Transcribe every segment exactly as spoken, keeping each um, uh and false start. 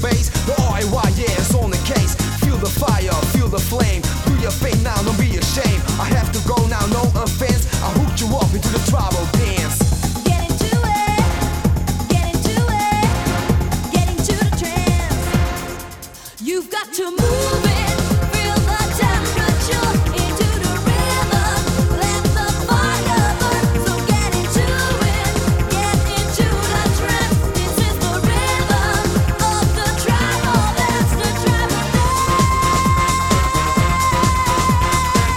bass. The R A Y, yeah, it's on the case. Feel the fire, feel the flame. Do your thing now, don't be ashamed. I have to go now, no offense. I hooked you up into the tribal dance. Get into it, get into it, get into the trance. You've got to move it, feel the temperature into the rhythm. Let the fire burn, so get into it, get into the trance. This is the rhythm of the tribal, that's the tribal dance.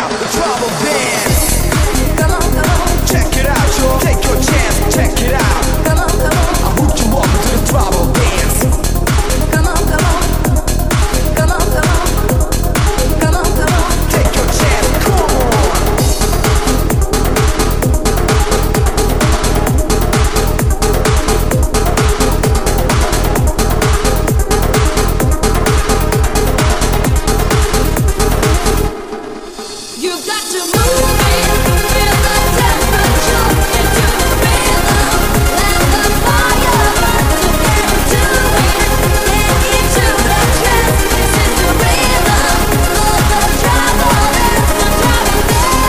out the trouble dance. Come on, come on, Check it out, y'all. Take your chance, check it out. come on, come on, I hooked you up into the trouble dance. come on, come on, come on, come on, come on, come on. Take your chance, come on. You got to move it, feel the temperature into the rhythm. Let the fire burn, so get into it, get into the trance. This is the rhythm of the trouble dance, the trouble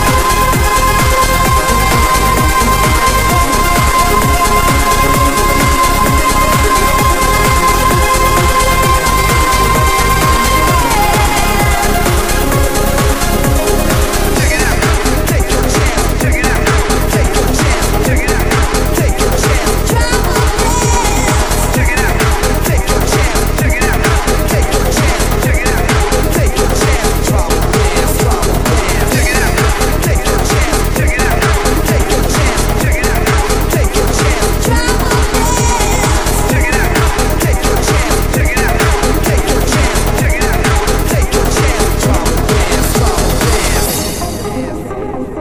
Check it out. Take your chance, check it out. Take your chance, check it out. Take your chance, trouble dance. check it out. Take your chance, check it out. Take your chance, check it out. Take your chance, trouble dance, trouble dance. Check it out. Take your chance, check it out. Take your chance, check it out. Take your chance, Trouble dance. check it out. Take your chance, check it out. Take your chance, check it out. Take your chance, trouble dance, trouble dance.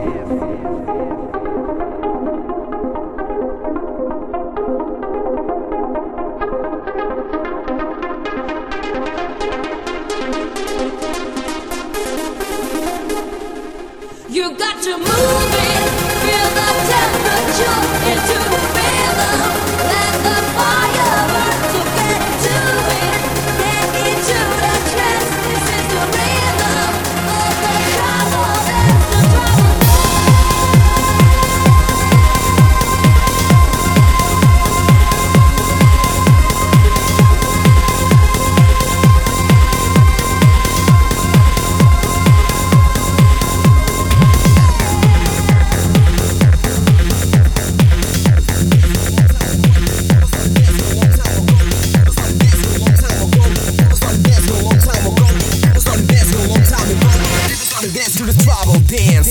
You got to move it, feel the temperature into the rhythm. Let the fire burn, so get into it, get into the trance. This is the rhythm of the trouble dance, the trouble Dance to the trouble dance.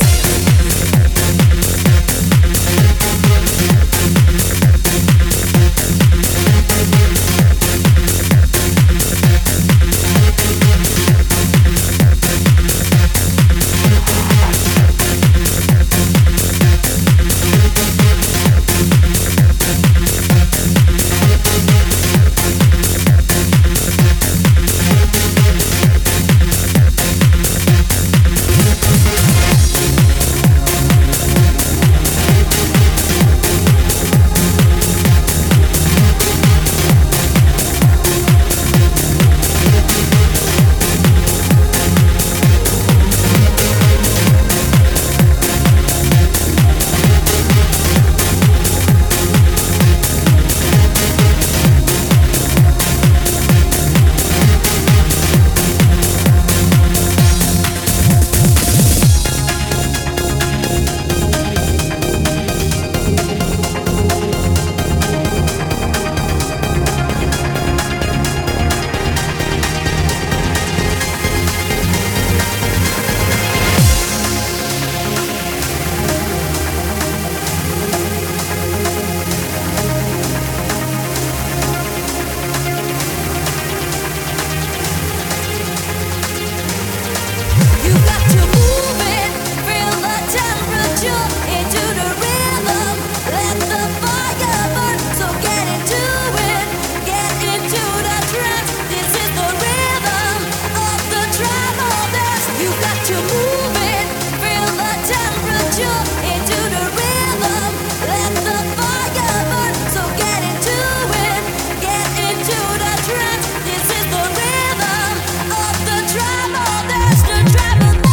You got to move it, feel the temperature into the rhythm. Let the fire burn, so get into it, get into the trance. This is the rhythm of the trouble dance. You got to move it, feel the temperature into the rhythm. Let the fire burn, so get into it, get into the trance. This is the rhythm of the trouble dance, the trouble dance.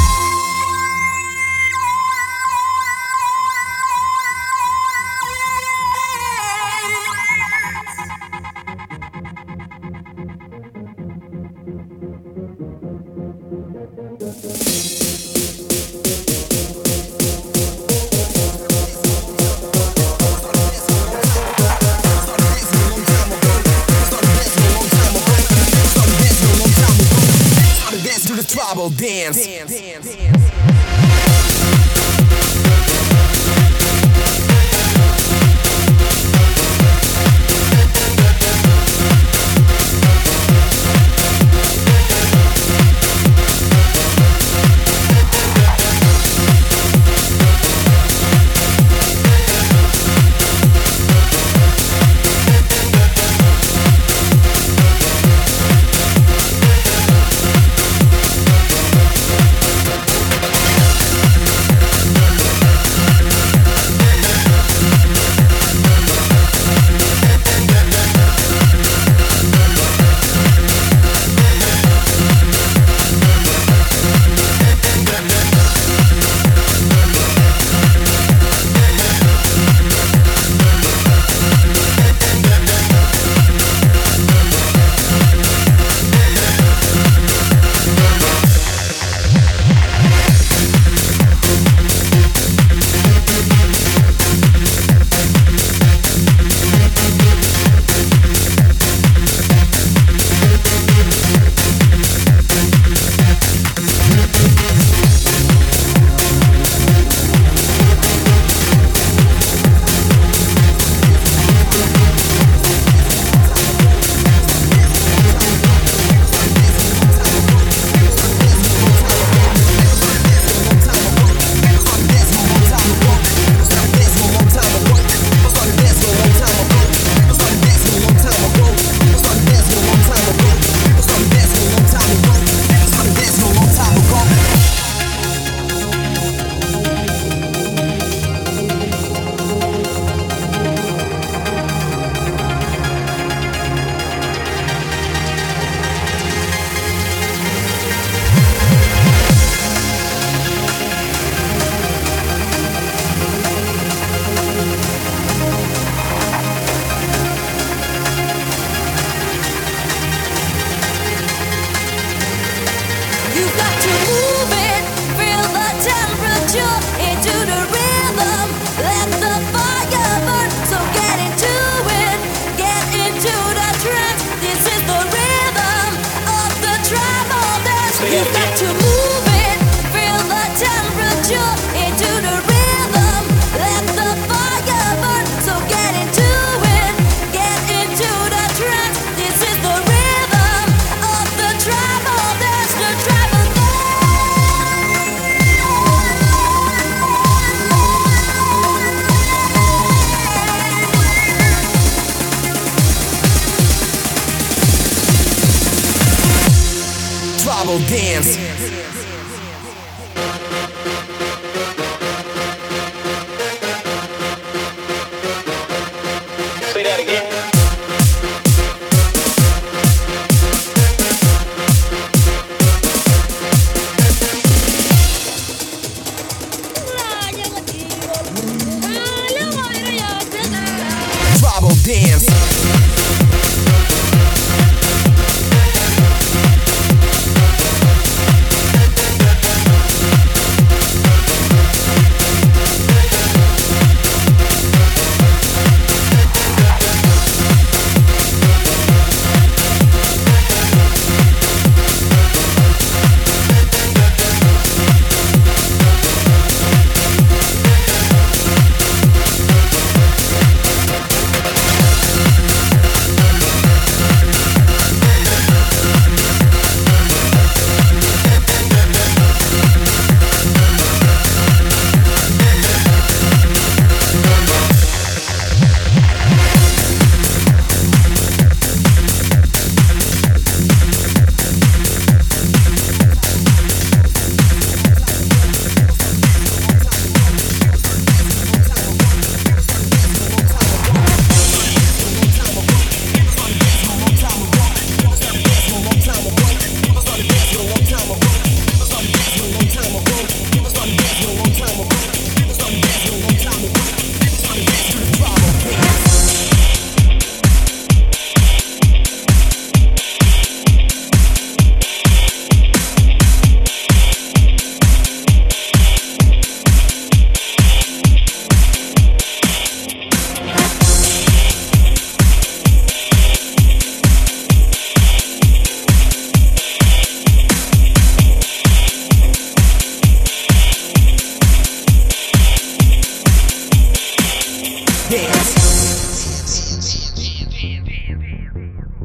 Dance to the trouble dance. Dance, dance, dance.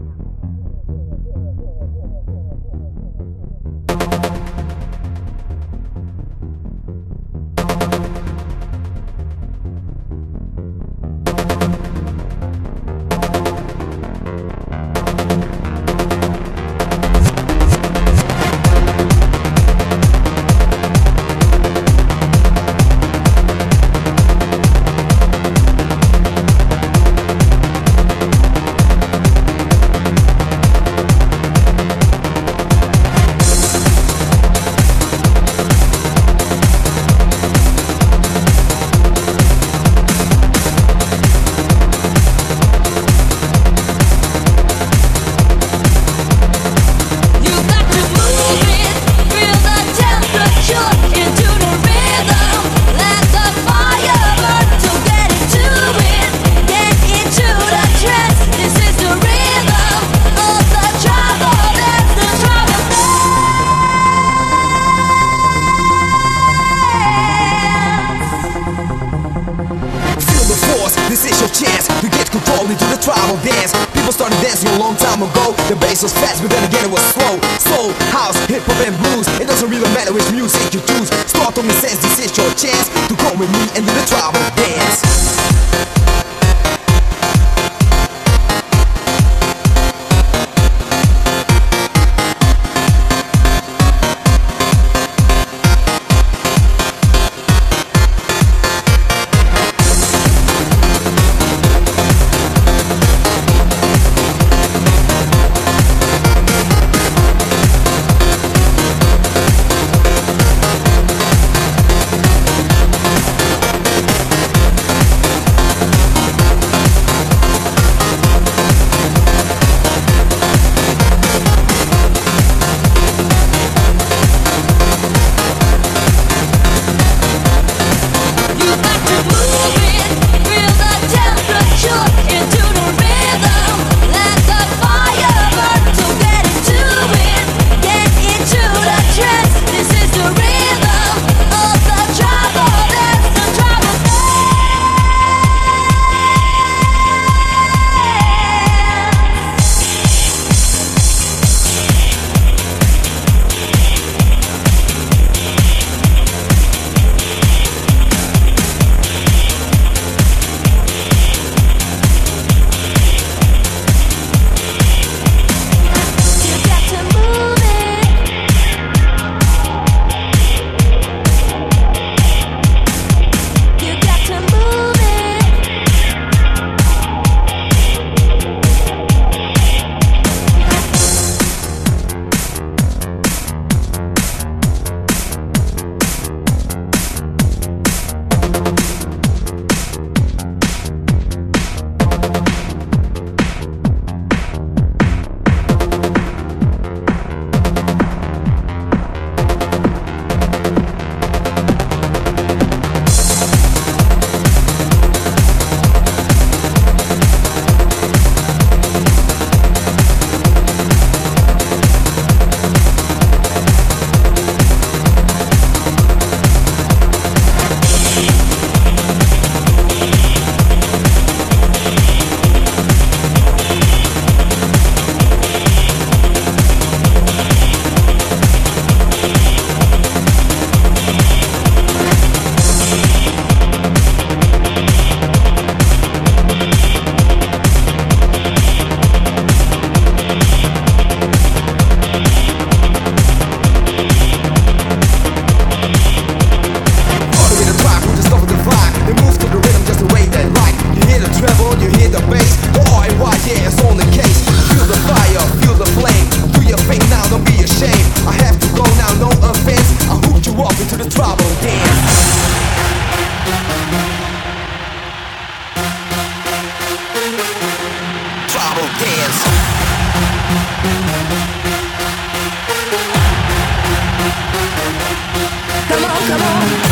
The bass was fast, but then again it was slow. Soul, house, hip-hop and blues. It doesn't really matter which music you choose. Start to make sense, this is your chance to come with me and do the tribal dance. Come on, come on.